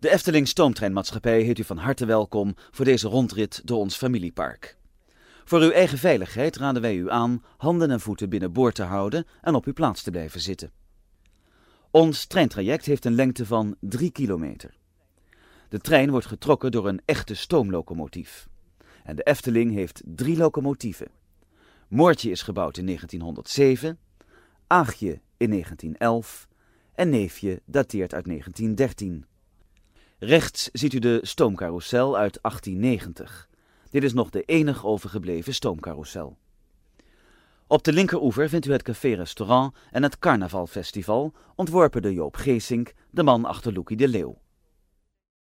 De Efteling Stoomtreinmaatschappij heet u van harte welkom voor deze rondrit door ons familiepark. Voor uw eigen veiligheid raden wij u aan handen en voeten binnenboord te houden en op uw plaats te blijven zitten. Ons treintraject heeft een lengte van 3 kilometer. De trein wordt getrokken door een echte stoomlocomotief. En de Efteling heeft 3 locomotieven. Moortje is gebouwd in 1907, Aagje in 1911 en Neefje dateert uit 1913. Rechts ziet u de stoomcarousel uit 1890. Dit is nog de enig overgebleven stoomcarousel. Op de linkeroever vindt u het café-restaurant en het carnavalfestival, ontworpen door Joop Geesink, de man achter Loekie de Leeuw.